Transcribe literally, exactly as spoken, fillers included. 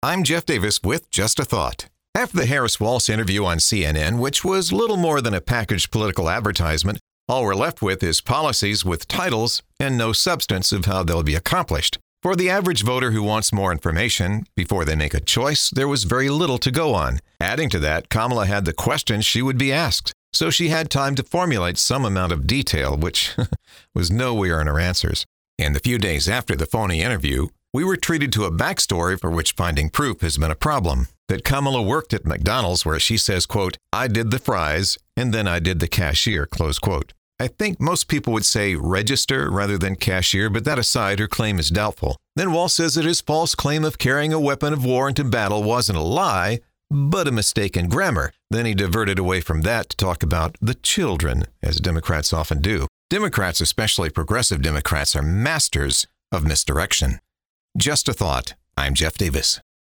I'm Jeff Davis with Just a Thought. After the Harris-Walz interview on C N N, which was little more than a packaged political advertisement, all we're left with is policies with titles and no substance of how they'll be accomplished. For the average voter who wants more information before they make a choice, there was very little to go on. Adding to that, Kamala had the questions she would be asked, so she had time to formulate some amount of detail, which was nowhere in her answers. In the few days after the phony interview, we were treated to a backstory for which finding proof has been a problem. That Kamala worked at McDonald's where she says, quote, "I did the fries and then I did the cashier," close quote. I think most people would say register rather than cashier, but that aside, her claim is doubtful. Then Walz says that his false claim of carrying a weapon of war into battle wasn't a lie, but a mistake in grammar. Then he diverted away from that to talk about the children, as Democrats often do. Democrats, especially progressive Democrats, are masters of misdirection. Just a thought. I'm Jeff Davis.